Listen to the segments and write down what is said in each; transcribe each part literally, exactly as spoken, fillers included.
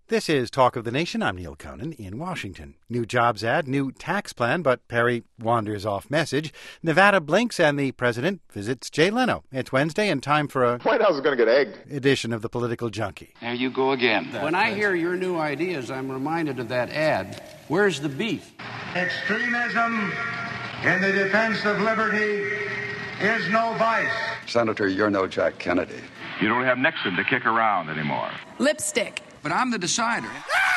This is Talk of the Nation. I'm Neil Conan in Washington. New jobs ad, new tax plan, but Perry wanders off message. Nevada blinks and the president visits Jay Leno. It's Wednesday and time for a White House is going to get egged edition of the Political Junkie. There you go again. When I hear your new ideas, I'm reminded of that ad. Where's the beef? Extremism in the defense of liberty is no vice. Senator, you're no Jack Kennedy. You don't have Nixon to kick around anymore. Lipstick. But I'm the decider.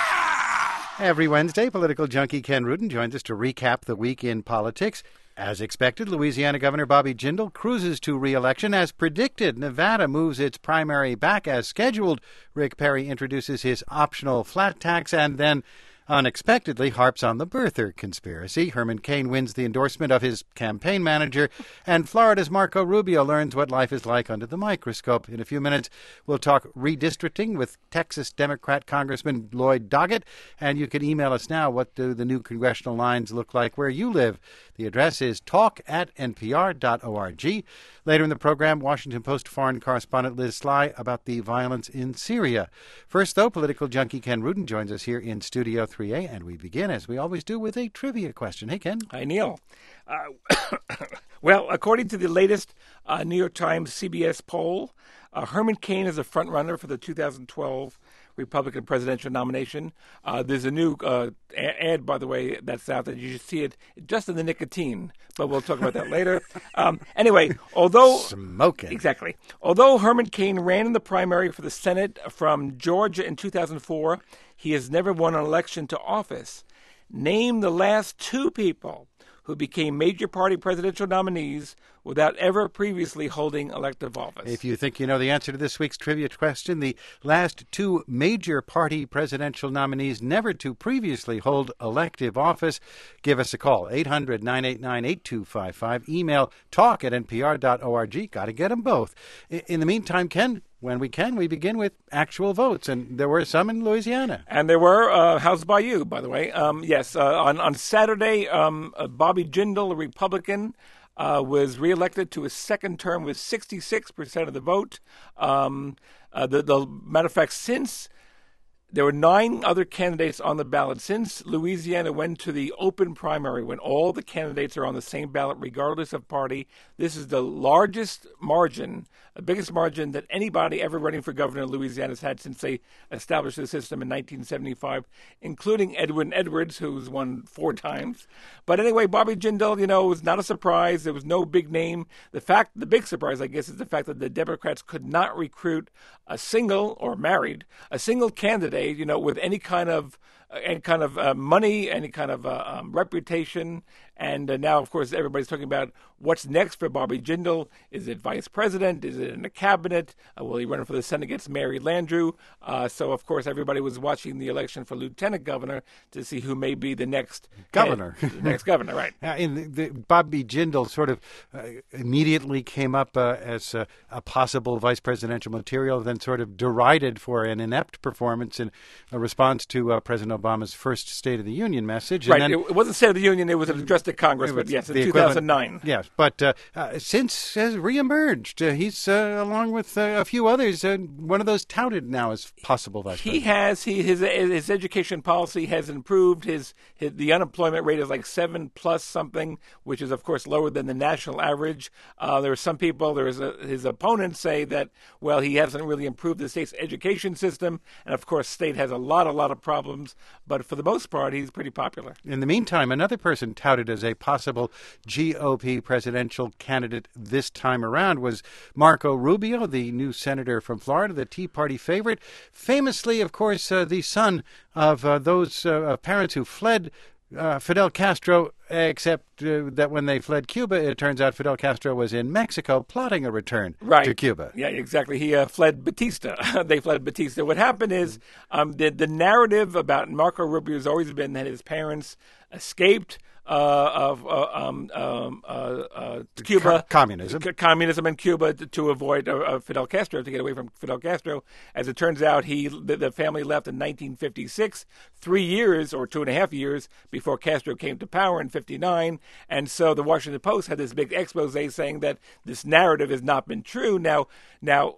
Every Wednesday, Political Junkie Ken Rudin joins us to recap the week in politics. As expected, Louisiana Governor Bobby Jindal cruises to re-election. As predicted, Nevada moves its primary back as scheduled. Rick Perry introduces his optional flat tax and then unexpectedly harps on the birther conspiracy. Herman Cain wins the endorsement of his campaign manager, and Florida's Marco Rubio learns what life is like under the microscope. In a few minutes, we'll talk redistricting with Texas Democrat Congressman Lloyd Doggett, and you can email us now. What do the new congressional lines look like where you live? The address is talk at n p r dot org. Later in the program, Washington Post foreign correspondent Liz Sly about the violence in Syria. First, though, Political Junkie Ken Rudin joins us here in Studio three A, and we begin, as we always do, with a trivia question. Hey, Ken. Hi, Neil. Uh, well, according to the latest uh, New York Times C B S poll, uh, Herman Cain is a front-runner for the two thousand twelve Republican presidential nomination. Uh, there's a new uh, ad, by the way, that's out there. You should see it just in the nicotine, but we'll talk about that later. Um, anyway, although... Smoking. Exactly. Although Herman Cain ran in the primary for the Senate from Georgia in two thousand four, he has never won an election to office. Name the last two people who became major party presidential nominees without ever previously holding elective office. If you think you know the answer to this week's trivia question, the last two major party presidential nominees never to previously hold elective office, give us a call, eight hundred, nine eight nine, eight two five five. Email talk at n p r dot org. Got to get them both. In the meantime, Ken, when we can, we begin with actual votes, and there were some in Louisiana. And there were. Uh, how's by you, by the way? Um, yes, uh, on, on Saturday, um, uh, Bobby Jindal, a Republican, uh, was reelected to his second term with sixty-six percent of the vote. Um, uh, the, the matter of fact, since there were nine other candidates on the ballot, since Louisiana went to the open primary when all the candidates are on the same ballot regardless of party, this is the largest margin, the biggest margin that anybody ever running for governor in Louisiana has had since they established the system in nineteen seventy-five, including Edwin Edwards, who's won four times. But anyway, Bobby Jindal, you know, was not a surprise. There was no big name. The fact, the big surprise, I guess, is the fact that the Democrats could not recruit a single, or married, a single candidate, you know, with any kind of uh, any kind of uh, money, any kind of uh, um, reputation. And uh, now, of course, everybody's talking about what's next for Bobby Jindal. Is it vice president? Is it in the cabinet? Uh, will he run for the Senate against Mary Landrieu? Uh, so, of course, everybody was watching the election for lieutenant governor to see who may be the next governor. Head, the next governor, right? Uh, in the, the, Bobby Jindal sort of uh, immediately came up uh, as uh, a possible vice presidential material, then sort of derided for an inept performance in a response to uh, President Obama's first State of the Union message. And right. then, it wasn't State of the Union. It was an address to Congress, but yes, in two thousand nine. Yes, but uh, uh, since has reemerged. Uh, he's, uh, along with uh, a few others, uh, one of those touted now as possible vice president. He has. He his his education policy has improved. His, his the unemployment rate is like seven plus something, which is of course lower than the national average. Uh, there are some people. There is a, his opponents say that well, he hasn't really improved the state's education system, and of course, state has a lot a lot of problems. But for the most part, he's pretty popular. In the meantime, another person touted as a possible G O P presidential candidate this time around was Marco Rubio, the new senator from Florida, the Tea Party favorite. Famously, of course, uh, the son of uh, those uh, parents who fled uh, Fidel Castro, except uh, that when they fled Cuba, it turns out Fidel Castro was in Mexico plotting a return right. to Cuba. Yeah, exactly. He uh, fled Batista. They fled Batista. What happened is um, the, the narrative about Marco Rubio has always been that his parents escaped uh, of uh, um, um, uh, uh, Cuba, Co- communism, c- communism in Cuba to, to avoid uh, uh, Fidel Castro, to get away from Fidel Castro. As it turns out, he the, the family left in nineteen fifty-six, three years or two and a half years before Castro came to power in fifty-nine. And so the Washington Post had this big expose saying that this narrative has not been true. Now, now.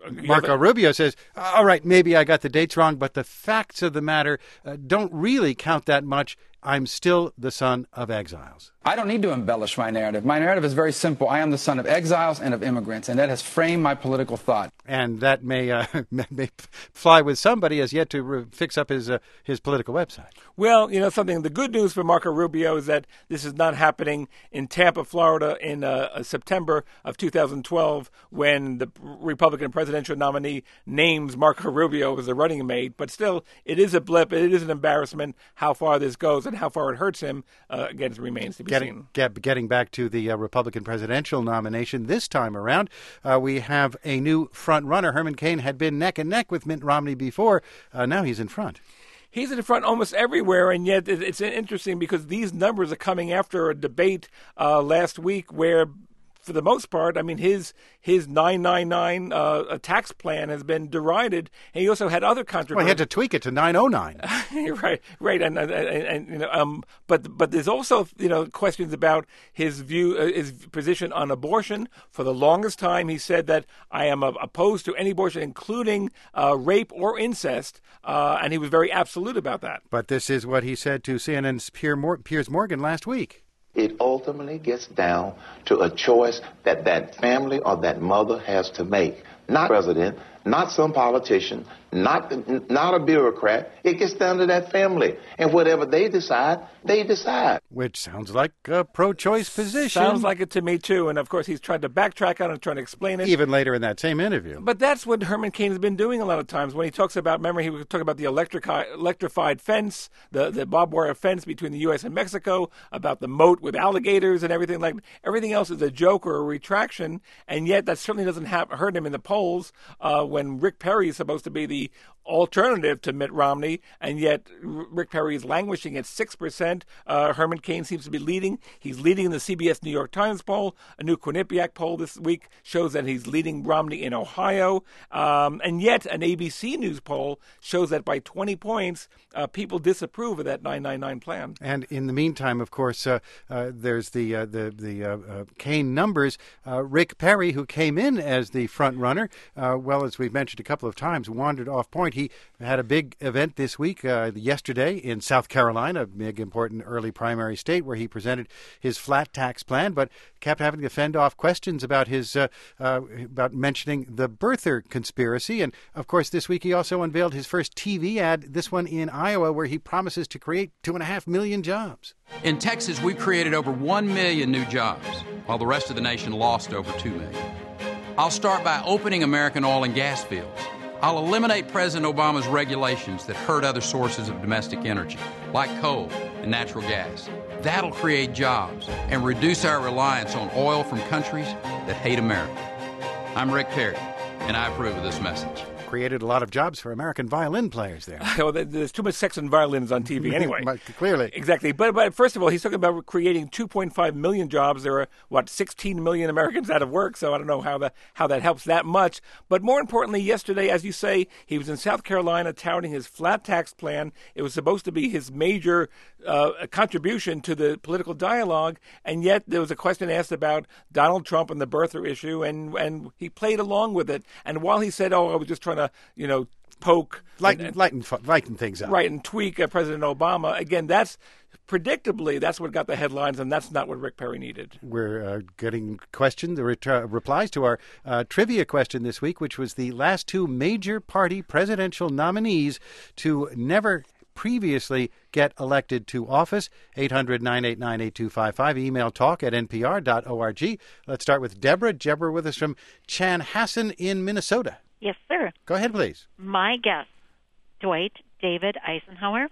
Marco Rubio says, all right, maybe I got the dates wrong, but the facts of the matter uh, don't really count that much. I'm still the son of exiles. I don't need to embellish my narrative. My narrative is very simple. I am the son of exiles and of immigrants, and that has framed my political thought. And that may uh, may fly with somebody as yet to re- fix up his uh, his political website. Well, you know something. The good news for Marco Rubio is that this is not happening in Tampa, Florida, in uh, September of two thousand twelve, when the Republican presidential nominee names Marco Rubio as the running mate. But still, it is a blip. It is an embarrassment how far this goes and how far it hurts him. Uh, again, it remains to be getting, seen. Get, getting back to the uh, Republican presidential nomination this time around, uh, we have a new front runner. Herman Cain had been neck and neck with Mitt Romney before. Uh, now he's in front. He's in front almost everywhere, and yet it's interesting because these numbers are coming after a debate uh, last week where, for the most part, I mean, his his nine nine nine uh, tax plan has been derided, and he also had other controversies. Well, he had to tweak it to nine oh nine. right, right, and, and, and, and you know, um, but but there's also you know questions about his view, uh, his position on abortion. For the longest time, he said that I am uh, opposed to any abortion, including uh, rape or incest, uh, and he was very absolute about that. But this is what he said to C N N's Piers Morgan last week. It ultimately gets down to a choice that that family or that mother has to make. Not president, not some politician, not not a bureaucrat. It gets down to that family. And whatever they decide, they decide. Which sounds like a pro-choice position. Sounds like it to me, too. And, of course, he's tried to backtrack on it and trying to explain it. Even later in that same interview. But that's what Herman Cain has been doing a lot of times. When he talks about, remember, he was talking about the electric, electrified fence, the, the barbed wire fence between the U S and Mexico, about the moat with alligators and everything like everything else is a joke or a retraction. And yet that certainly doesn't have, hurt him in the polls uh, when Rick Perry is supposed to be the alternative to Mitt Romney, and yet Rick Perry is languishing at six percent. Uh, Herman Cain seems to be leading. He's leading in the C B S New York Times poll. A new Quinnipiac poll this week shows that he's leading Romney in Ohio. Um, and yet an A B C News poll shows that by twenty points, uh, people disapprove of that nine nine nine plan. And in the meantime, of course, uh, uh, there's the uh, the, the uh, uh, Cain numbers. Uh, Rick Perry, who came in as the front runner, uh, well, as we've mentioned a couple of times, wandered off point. He had a big event this week, uh, yesterday in South Carolina, a big, important early primary state, where he presented his flat tax plan, but kept having to fend off questions about his uh, uh, about mentioning the birther conspiracy. And, of course, this week he also unveiled his first T V ad, this one in Iowa, where he promises to create two and a half million jobs. In Texas, we've created over one million new jobs, while the rest of the nation lost over two million. I'll start by opening American oil and gas fields. I'll eliminate President Obama's regulations that hurt other sources of domestic energy, like coal and natural gas. That'll create jobs and reduce our reliance on oil from countries that hate America. I'm Rick Perry, and I approve of this message. Created a lot of jobs for American violin players there. Well, there's too much sex and violins on T V anyway. Clearly. Exactly. But, but first of all, he's talking about creating two point five million jobs. There are, what, sixteen million Americans out of work, so I don't know how that, how that helps that much. But more importantly, yesterday, as you say, he was in South Carolina touting his flat tax plan. It was supposed to be his major uh, contribution to the political dialogue, and yet there was a question asked about Donald Trump and the birther issue, and, and he played along with it. And while he said, oh, I was just trying to, you know, poke, lighten, and, lighten, lighten things up, right, and tweak uh, President Obama. Again, that's predictably that's what got the headlines, and that's not what Rick Perry needed. We're uh, getting questions, the ret- uh, replies to our uh, trivia question this week, which was the last two major party presidential nominees to never previously get elected to office. eight hundred, nine eight nine, eight two five five. Email talk at n p r dot org. Let's start with Deborah. Deborah with us from Chanhassen in Minnesota. Yes, sir. Go ahead, please. My guess, Dwight David Eisenhower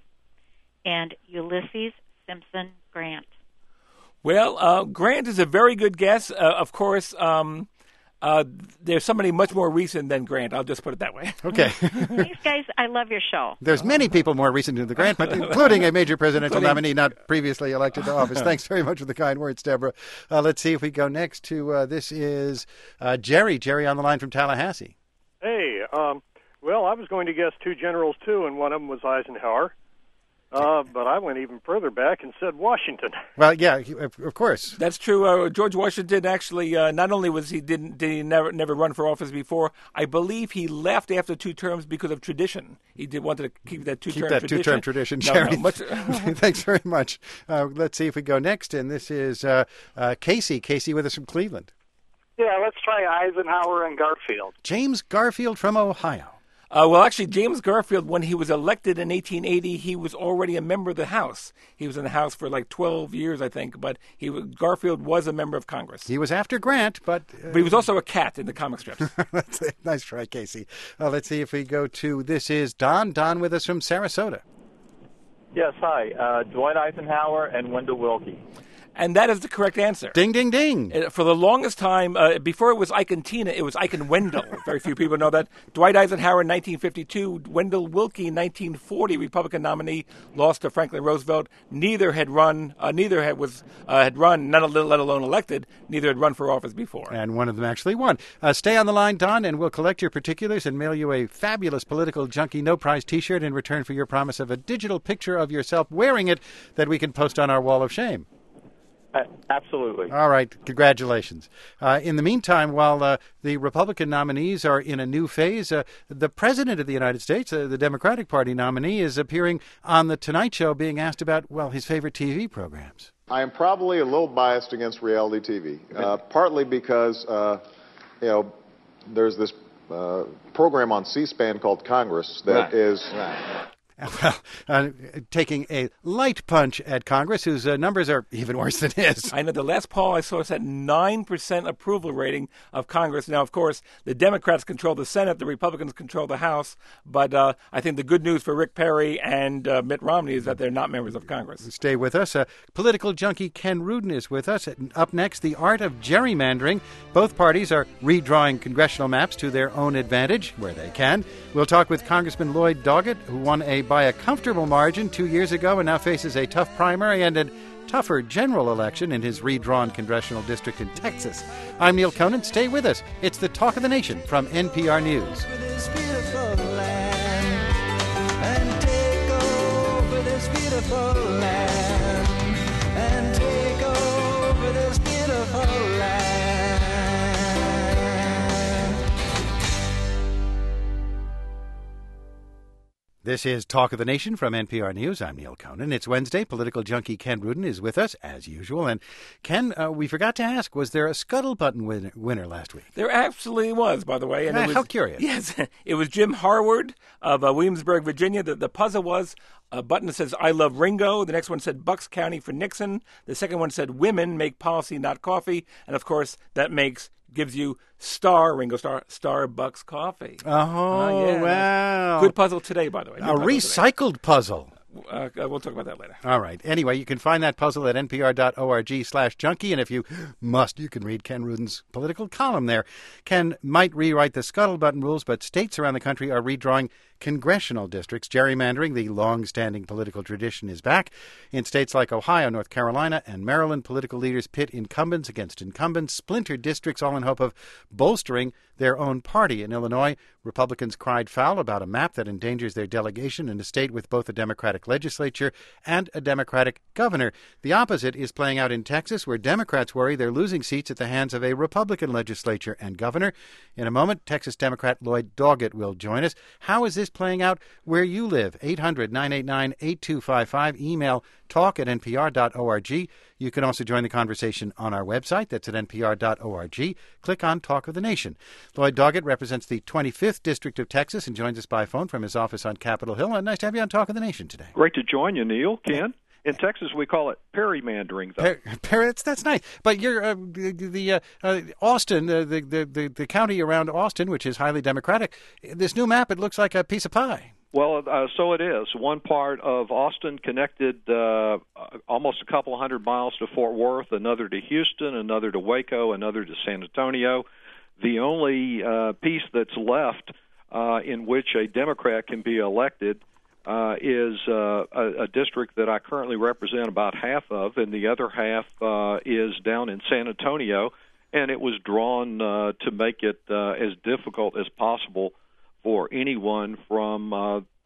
and Ulysses Simpson Grant. Well, uh, Grant is a very good guess. Uh, of course, um, uh, there's somebody much more recent than Grant. I'll just put it that way. Okay. Thanks, guys. I love your show. There's many people more recent than the Grant, but including a major presidential nominee not previously elected to office. Thanks very much for the kind words, Deborah. Uh, let's see if we go next to, uh, this is uh, Jerry. Jerry on the line from Tallahassee. Hey, um, well, I was going to guess two generals, too, and one of them was Eisenhower. Uh, but I went even further back and said Washington. Well, yeah, of course. That's true. Uh, George Washington actually, uh, not only was he didn't did he never never run for office before, I believe he left after two terms because of tradition. He did wanted to keep that two keep term that tradition. two term tradition. No, Jerry, no, much... thanks very much. Uh, let's see if we go next, and this is uh, uh, Casey. Casey with us from Cleveland. Yeah, let's try Eisenhower and Garfield. James Garfield from Ohio. Uh, well, actually, James Garfield, when he was elected in eighteen eighty, he was already a member of the House. He was in the House for like twelve years, I think, but he was, Garfield was a member of Congress. He was after Grant, but... Uh, but he was also a cat in the comic strips. That's a nice try, Casey. Uh, let's see if we go to, this is Don. Don with us from Sarasota. Yes, hi. Uh, Dwight Eisenhower and Wendell Willkie. And that is the correct answer. Ding, ding, ding. Uh, for the longest time, uh, before it was Ike and Tina, it was Ike and Wendell. Very few people know that. Dwight Eisenhower in nineteen fifty-two, Wendell Willkie in nineteen forty, Republican nominee, lost to Franklin Roosevelt. Neither had run, uh, neither had was uh, had run, not a, let alone elected. Neither had run for office before. And one of them actually won. Uh, stay on the line, Don, and we'll collect your particulars and mail you a fabulous Political Junkie No Prize T-shirt in return for your promise of a digital picture of yourself wearing it that we can post on our wall of shame. Uh, absolutely. All right. Congratulations. Uh, in the meantime, while uh, the Republican nominees are in a new phase, uh, the President of the United States, uh, the Democratic Party nominee, is appearing on The Tonight Show being asked about, well, his favorite T V programs. I am probably a little biased against reality T V, uh, partly because, uh, you know, there's this uh, program on C-SPAN called Congress that right. is... Right. Well, uh, taking a light punch at Congress, whose uh, numbers are even worse than his. I know the last poll I saw said nine percent approval rating of Congress. Now, of course, the Democrats control the Senate, the Republicans control the House, but uh, I think the good news for Rick Perry and uh, Mitt Romney is that they're not members of Congress. Stay with us. Uh, political junkie Ken Rudin is with us. Up next, the art of gerrymandering. Both parties are redrawing congressional maps to their own advantage, where they can. We'll talk with Congressman Lloyd Doggett, who won a by a comfortable margin two years ago and now faces a tough primary and a tougher general election in his redrawn congressional district in Texas. I'm Neil Conan. Stay with us. It's the Talk of the Nation from N P R News. This is Talk of the Nation from N P R News. I'm Neil Conan. It's Wednesday. Political junkie Ken Rudin is with us, as usual. And Ken, uh, we forgot to ask, was there a Scuttle-Button win- winner last week? There absolutely was, by the way. And uh, it was, how curious. Yes. It was Jim Harward of uh, Williamsburg, Virginia. The, the puzzle was a button that says, I love Ringo. The next one said, Bucks County for Nixon. The second one said, women make policy, not coffee. And, of course, that makes gives you Star, Ringo Starr, Starbucks coffee. Oh, uh, yeah, wow. Good puzzle today, by the way. Good a recycled today. puzzle. Uh, we'll talk about that later. All right. Anyway, you can find that puzzle at npr.org slash junkie. And if you must, you can read Ken Rudin's political column there. Ken might rewrite the Scuttle-Button rules, but states around the country are redrawing congressional districts. Gerrymandering, the long-standing political tradition, is back. In states like Ohio, North Carolina, and Maryland, political leaders pit incumbents against incumbents, splinter districts, all in hope of bolstering their own party. In Illinois, Republicans cried foul about a map that endangers their delegation in a state with both a Democratic legislature and a Democratic governor. The opposite is playing out in Texas, where Democrats worry they're losing seats at the hands of a Republican legislature and governor. In a moment, Texas Democrat Lloyd Doggett will join us. How is this playing out where you live? eight hundred, nine eight nine, eight two five five. Email talk at npr.org. You can also join the conversation on our website. That's at npr.org. Click on Talk of the Nation. Lloyd Doggett represents the twenty-fifth District of Texas and joins us by phone from his office on Capitol Hill. Uh, nice to have you on Talk of the Nation today. Great to join you, Neil. Ken? In Texas, we call it perrymandering. Per, per, that's, that's nice. But you're uh, the, the uh, uh, Austin, uh, the, the, the, the county around Austin, which is highly Democratic, this new map, it looks like a piece of pie. Well, uh, so it is. One part of Austin connected uh, almost a couple hundred miles to Fort Worth, another to Houston, another to Waco, another to San Antonio. The only uh, piece that's left uh, in which a Democrat can be elected uh, is uh, a, a district that I currently represent about half of, and the other half uh, is down in San Antonio, and it was drawn uh, to make it uh, as difficult as possible for anyone from uh,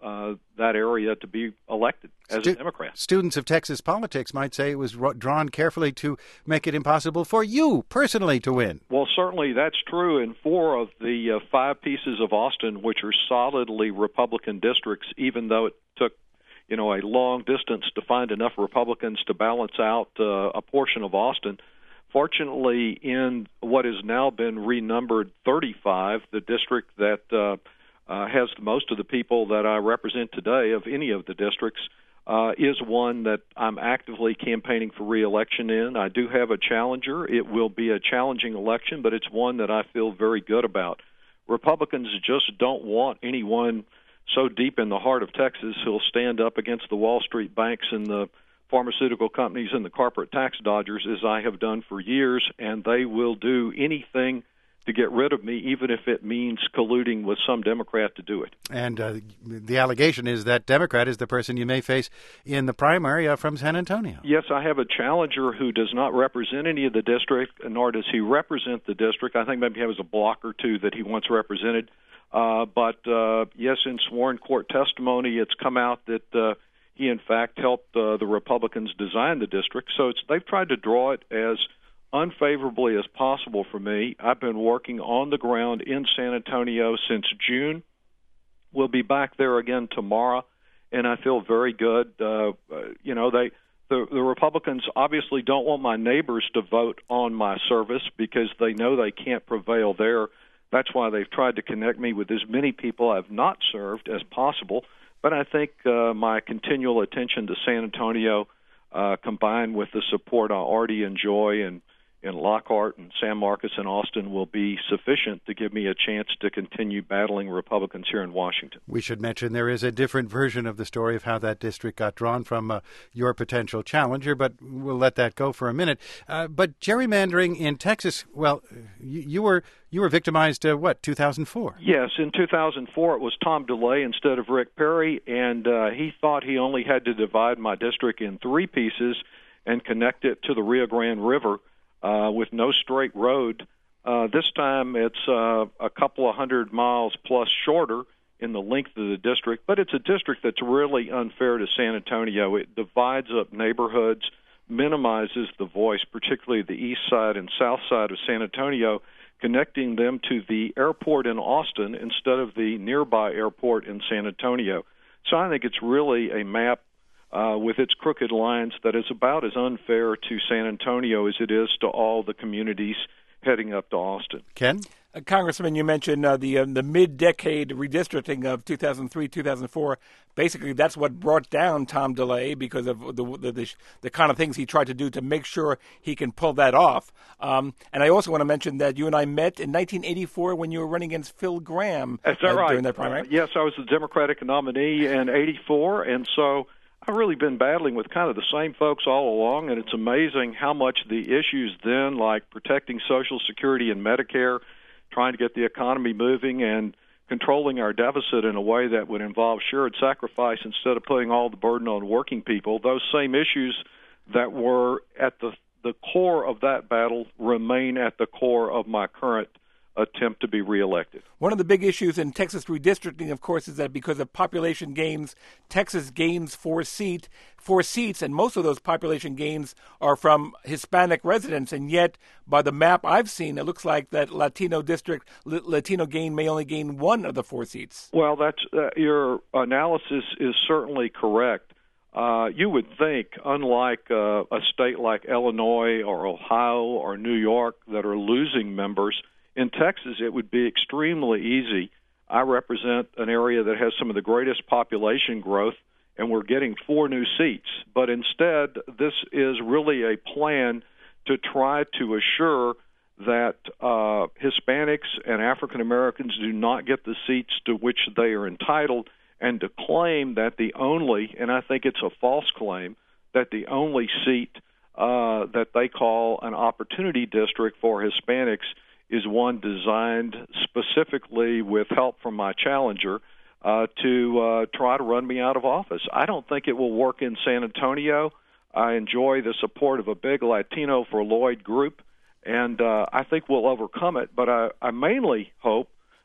uh, that area to be elected as Stu- a Democrat. Students of Texas politics might say it was ro- drawn carefully to make it impossible for you personally to win. Well, certainly that's true in four of the uh, five pieces of Austin, which are solidly Republican districts, even though it took, you know, a long distance to find enough Republicans to balance out uh, a portion of Austin. Fortunately, in what has now been renumbered thirty-five, the district that uh, uh, has most of the people that I represent today of any of the districts uh, is one that I'm actively campaigning for re-election in. I do have a challenger. It will be a challenging election, but it's one that I feel very good about. Republicans just don't want anyone so deep in the heart of Texas who'll stand up against the Wall Street banks and the pharmaceutical companies and the corporate tax dodgers, as I have done for years, and they will do anything to get rid of me, even if it means colluding with some Democrat to do it. And uh, the allegation is that Democrat is the person you may face in the primary uh, from San Antonio. Yes, I have a challenger who does not represent any of the district, nor does he represent the district. I think maybe he has a block or two that he once represented. Uh, but, uh, yes, in sworn court testimony, it's come out that uh, he, in fact, helped uh, the Republicans design the district. So it's, they've tried to draw it as unfavorably as possible for me. I've been working on the ground in San Antonio since June. We'll be back there again tomorrow, and I feel very good. Uh, you know, they the, the Republicans obviously don't want my neighbors to vote on my service because they know they can't prevail there. That's why they've tried to connect me with as many people I've not served as possible. But I think uh, my continual attention to San Antonio, uh, combined with the support I already enjoy in, in Lockhart and San Marcos and Austin, will be sufficient to give me a chance to continue battling Republicans here in Washington. We should mention there is a different version of the story of how that district got drawn from uh, your potential challenger, but we'll let that go for a minute. Uh, but gerrymandering in Texas, well, you, you were you were victimized, uh, what, two thousand four? Yes, in two thousand four it was Tom DeLay instead of Rick Perry, and uh, he thought he only had to divide my district in three pieces and connect it to the Rio Grande River uh, with no straight road. Uh, this time it's uh, a couple of hundred miles plus shorter in the length of the district, but it's a district that's really unfair to San Antonio. It divides up neighborhoods, minimizes the voice, particularly the east side and south side of San Antonio, connecting them to the airport in Austin instead of the nearby airport in San Antonio. So I think it's really a map uh, with its crooked lines that is about as unfair to San Antonio as it is to all the communities heading up to Austin. Ken? Uh, Congressman, you mentioned uh, the uh, the mid-decade redistricting of two thousand three, two thousand four. Basically, that's what brought down Tom DeLay because of the the, the the kind of things he tried to do to make sure he can pull that off. Um, and I also want to mention that you and I met in nineteen eighty-four when you were running against Phil Gramm. Is that uh, right? During that primary. Uh, yes, I was the Democratic nominee in eighty-four, and so I've really been battling with kind of the same folks all along, and it's amazing how much the issues then, like protecting Social Security and Medicare, trying to get the economy moving, and controlling our deficit in a way that would involve shared sacrifice instead of putting all the burden on working people, those same issues that were at the, the core of that battle remain at the core of my current attempt to be reelected. One of the big issues in Texas redistricting, of course, is that because of population gains, Texas gains four seat, four seats, and most of those population gains are from Hispanic residents. And yet, by the map I've seen, it looks like that Latino district, Latino gain may only gain one of the four seats. Well, that's uh, your analysis is certainly correct. Uh, you would think, unlike uh, a state like Illinois or Ohio or New York that are losing members, in Texas, it would be extremely easy. I represent an area that has some of the greatest population growth, and we're getting four new seats. But instead, this is really a plan to try to assure that uh, Hispanics and African Americans do not get the seats to which they are entitled, and to claim that the only, and I think it's a false claim, that the only seat uh, that they call an opportunity district for Hispanics is one designed specifically with help from my challenger uh, to uh, try to run me out of office. I don't think it will work in San Antonio. I enjoy the support of a big Latino for Lloyd group, and uh, I think we'll overcome it. But I, I mainly hope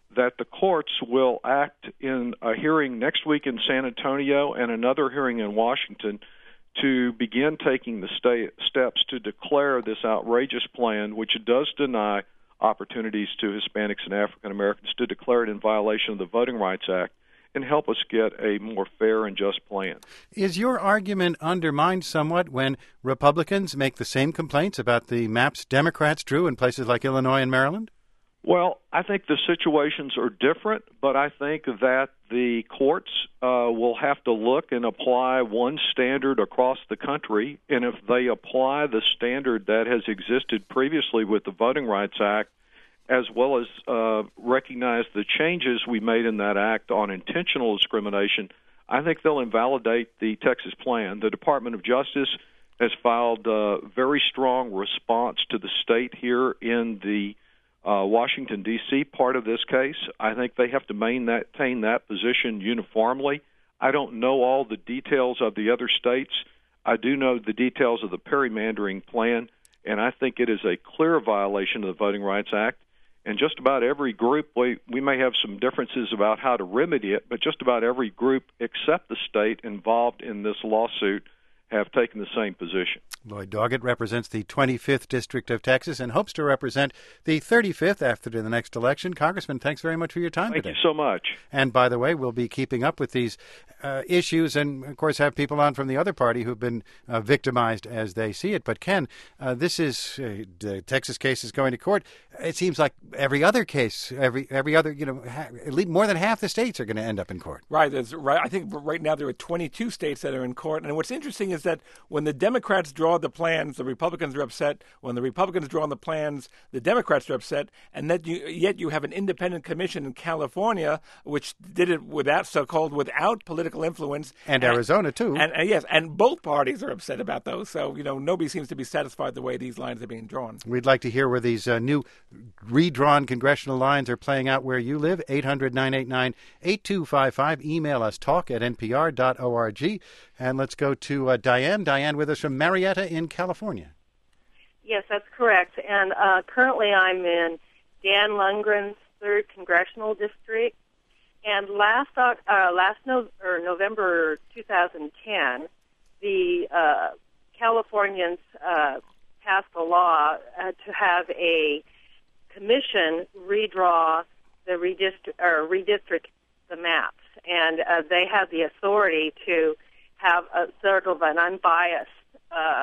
that the courts will act in a hearing next week in San Antonio and another hearing in Washington to begin taking the sta- steps to declare this outrageous plan, which does deny opportunities to Hispanics and African Americans, to declare it in violation of the Voting Rights Act, and help us get a more fair and just plan. Is your argument undermined somewhat when Republicans make the same complaints about the maps Democrats drew in places like Illinois and Maryland? Well, I think the situations are different, but I think that the courts uh, will have to look and apply one standard across the country, and if they apply the standard that has existed previously with the Voting Rights Act, as well as uh, recognize the changes we made in that act on intentional discrimination, I think they'll invalidate the Texas plan. The Department of Justice has filed a very strong response to the state here in the uh, Washington, D C part of this case. I think they have to maintain that position uniformly. I don't know all the details of the other states. I do know the details of the gerrymandering plan, and I think it is a clear violation of the Voting Rights Act. And just about every group, we, we may have some differences about how to remedy it, but just about every group except the state involved in this lawsuit have taken the same position. Lloyd Doggett represents the twenty-fifth District of Texas and hopes to represent the thirty-fifth after the next election. Congressman, thanks very much for your time Thank today. Thank you so much. And by the way, we'll be keeping up with these uh, issues and, of course, have people on from the other party who've been uh, victimized as they see it. But, Ken, uh, this is uh, the Texas case is going to court. It seems like every other case, every every other, you know, ha- at least more than half the states are going to end up in court. Right. That's right. I think right now there are twenty-two states that are in court. And what's interesting is that when the Democrats draw the plans, the Republicans are upset. When the Republicans draw the plans, the Democrats are upset. And that you, yet you have an independent commission in California, which did it without so-called without political influence. And, and Arizona, too. And, and yes, and both parties are upset about those. So, you know, nobody seems to be satisfied the way these lines are being drawn. We'd like to hear where these uh, new redrawn congressional lines are playing out where you live. eight hundred, nine eight nine, eight two five five. Email us, talk at n p r dot org. And let's go to uh, Diane. Diane with us from Marietta in California. Yes, that's correct. And uh, currently I'm in Dan Lundgren's third Congressional District. And last uh, last no- or November two thousand ten, the uh, Californians uh, passed a law uh, to have a commission redraw the redistrict or redistrict the maps, and uh, they have the authority to have a sort of an unbiased uh,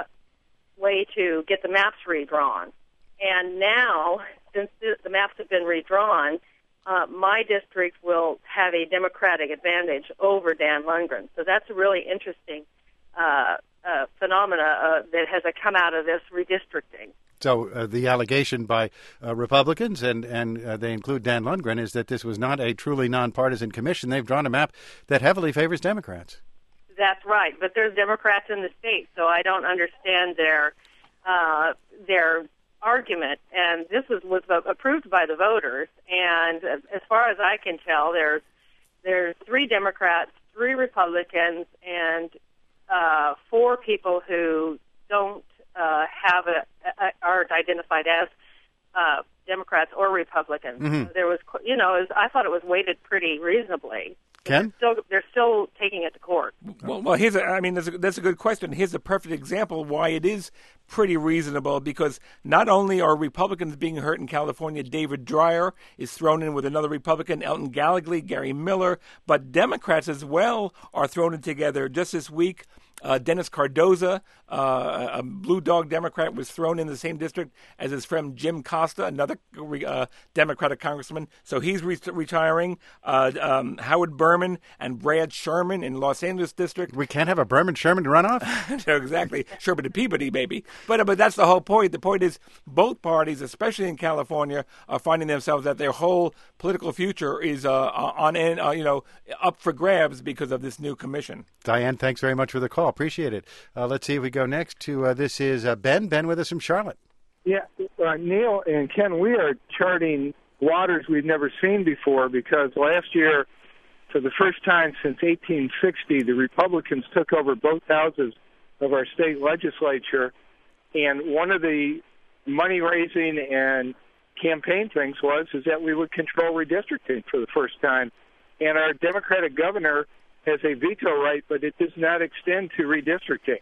way to get the maps redrawn. And now, since the maps have been redrawn, uh, my district will have a Democratic advantage over Dan Lundgren. So that's a really interesting uh, uh, phenomena uh, that has come out of this redistricting. So uh, the allegation by uh, Republicans, and, and uh, they include Dan Lundgren, is that this was not a truly nonpartisan commission. They've drawn a map that heavily favors Democrats. That's right, but there's Democrats in the state, so I don't understand their uh, their argument. And this was, was approved by the voters, and as far as I can tell, there's there's three Democrats, three Republicans, and uh, four people who don't uh, have a, a are identified as uh, Democrats or Republicans. Mm-hmm. So there was, you know, it was, I thought it was weighted pretty reasonably. Ken? They're still, they're still taking it to court. Well, well, here's a, I mean, that's a, that's a good question. Here's a perfect example of why it is pretty reasonable, because not only are Republicans being hurt in California, David Dreyer is thrown in with another Republican, Elton Gallegly, Gary Miller, but Democrats as well are thrown in together. Just this week, uh, Dennis Cardoza, uh, a Blue Dog Democrat, was thrown in the same district as his friend Jim Costa, another uh, Democratic congressman. So he's re- retiring. Uh, um, Howard Berman and Brad Sherman in Los Angeles district. We can't have a Berman-Sherman runoff? No, exactly. Sherman to Peabody, baby. But, but that's the whole point. The point is both parties, especially in California, are finding themselves that their whole political future is uh, on, uh, you know, up for grabs because of this new commission. Diane, thanks very much for the call. Appreciate it. Uh, let's see if we go next to, uh, this is uh, Ben. Ben with us from Charlotte. Yeah, uh, Neil and Ken, we are charting waters we've never seen before, because last year, for the first time since eighteen sixty, the Republicans took over both houses of our state legislature, and one of the money-raising and campaign things was is that we would control redistricting for the first time. And our Democratic governor has a veto right, but it does not extend to redistricting.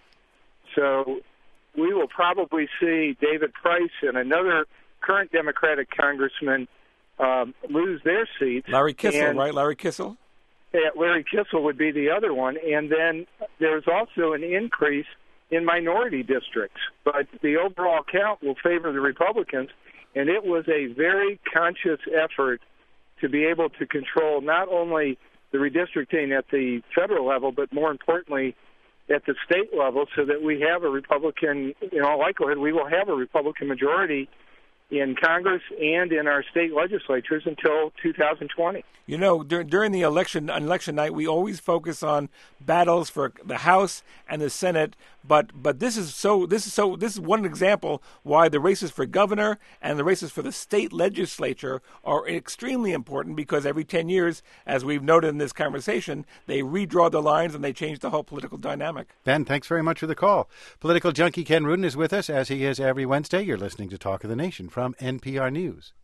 So we will probably see David Price and another current Democratic congressman um, lose their seats. Larry Kissel, and, right? Larry Kissel? Yeah, Larry Kissel would be the other one. And then there's also an increase in minority districts. But the overall count will favor the Republicans, and it was a very conscious effort to be able to control not only the redistricting at the federal level, but more importantly, at the state level, so that we have a Republican, in all likelihood, we will have a Republican majority in Congress and in our state legislatures until two thousand twenty. You know, dur- during the election election night, we always focus on battles for the House and the Senate. But but this is so this is so this is one example why the races for governor and the races for the state legislature are extremely important, because every ten years, as we've noted in this conversation, they redraw the lines and they change the whole political dynamic. Ben, thanks very much for the call. Political junkie Ken Rudin is with us, as he is every Wednesday. You're listening to Talk of the Nation from N P R News.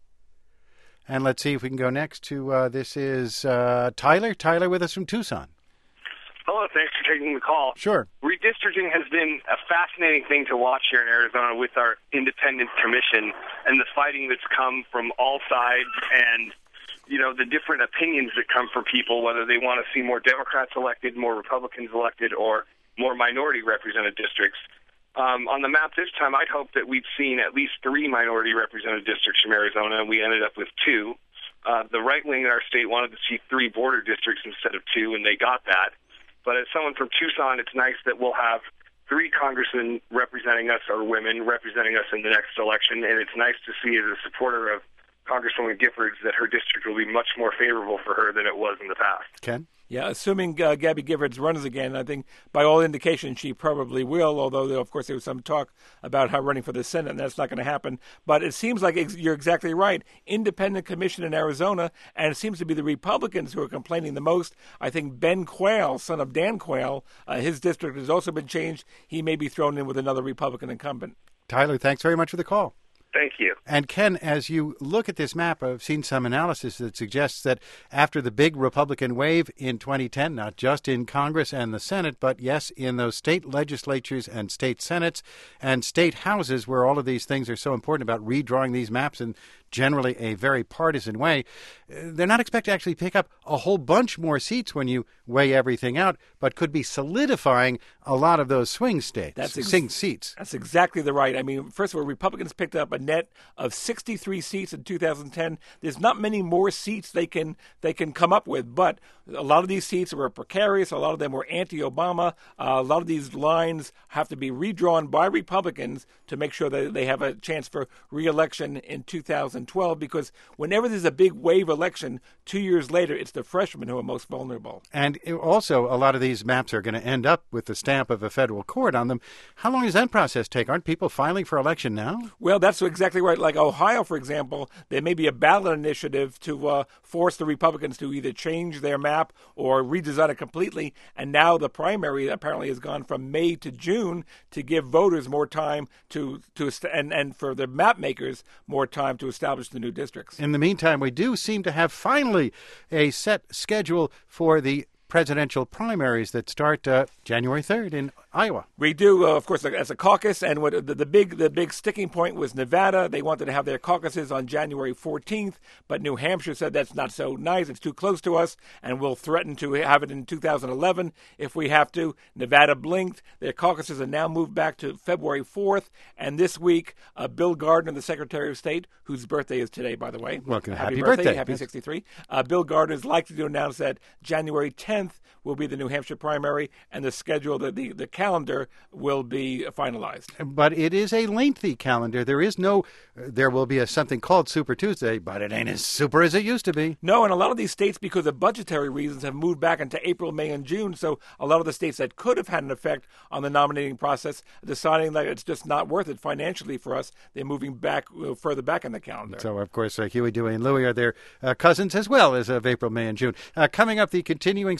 And let's see if we can go next to, uh, this is uh, Tyler. Tyler with us from Tucson. Hello, thanks for taking the call. Sure. Redistricting has been a fascinating thing to watch here in Arizona with our independent commission and the fighting that's come from all sides, and, you know, the different opinions that come from people, whether they want to see more Democrats elected, more Republicans elected, or more minority represented districts. Um, on the map this time, I'd hoped that we'd seen at least three minority represented districts from Arizona, and we ended up with two. Uh, the right wing in our state wanted to see three border districts instead of two, and they got that. But as someone from Tucson, it's nice that we'll have three congressmen representing us, or women representing us in the next election, and it's nice to see, as a supporter of Congresswoman Giffords, that her district will be much more favorable for her than it was in the past. Ken? Yeah, assuming uh, Gabby Giffords runs again, I think by all indications she probably will, although, of course, there was some talk about her running for the Senate, and that's not going to happen. But it seems like ex- you're exactly right. Independent commission in Arizona, and it seems to be the Republicans who are complaining the most. I think Ben Quayle, son of Dan Quayle, uh, his district has also been changed. He may be thrown in with another Republican incumbent. Tyler, thanks very much for the call. Thank you. And Ken, as you look at this map, I've seen some analysis that suggests that after the big Republican wave in twenty ten, not just in Congress and the Senate, but yes, in those state legislatures and state senates and state houses, where all of these things are so important about redrawing these maps in generally a very partisan way, they're not expected to actually pick up a whole bunch more seats when you weigh everything out, but could be solidifying a lot of those swing states, that's ex- swing seats. That's exactly the right. I mean, first of all, Republicans picked up a net of sixty-three seats in two thousand ten. There's not many more seats they can they can come up with, but a lot of these seats were precarious. A lot of them were anti-Obama. Uh, a lot of these lines have to be redrawn by Republicans to make sure that they have a chance for re-election in two thousand twelve, because whenever there's a big wave election, two years later, it's the freshmen who are most vulnerable. And also, a lot of these maps are going to end up with the stamp of a federal court on them. How long does that process take? Aren't people filing for election now? Well, that's exactly right. Like Ohio, for example, there may be a ballot initiative to uh, force the Republicans to either change their map or redesign it completely. And now the primary apparently has gone from May to June to give voters more time to, to and, and for the map makers more time to establish the new districts. In the meantime, we do seem to have finally a set schedule for the presidential primaries that start uh, January third in Iowa. We do, uh, of course, as a caucus, and what the, the big the big sticking point was Nevada. They wanted to have their caucuses on January fourteenth, but New Hampshire said that's not so nice. It's too close to us, and we'll threaten to have it in two thousand eleven if we have to. Nevada blinked. Their caucuses are now moved back to February fourth, and this week, uh, Bill Gardner, the Secretary of State, whose birthday is today, by the way. Welcome. Happy, happy birthday. birthday. Happy yes. sixty-three. Uh, Bill Gardner is likely to announce that January tenth will be the New Hampshire primary, and the schedule, the, the, the calendar will be finalized. But it is a lengthy calendar. There is no, uh, there will be a something called Super Tuesday, but it ain't as super as it used to be. No, and a lot of these states, because of budgetary reasons, have moved back into April, May, and June. So a lot of the states that could have had an effect on the nominating process, deciding that it's just not worth it financially for us, they're moving back uh, further back in the calendar. So, of course, uh, Huey, Dewey, and Louie are their uh, cousins as well as of April, May, and June. Uh, coming up, the continuing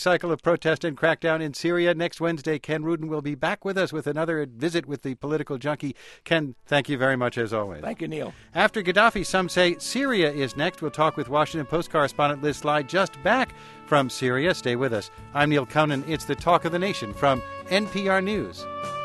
cycle of protest and crackdown in Syria. Next Wednesday, Ken Rudin will be back with us with another visit with the political junkie. Ken, thank you very much as always. Thank you, Neil. After Gaddafi, some say Syria is next. We'll talk with Washington Post correspondent Liz Sly just back from Syria. Stay with us. I'm Neil Conan. It's the Talk of the Nation from N P R News.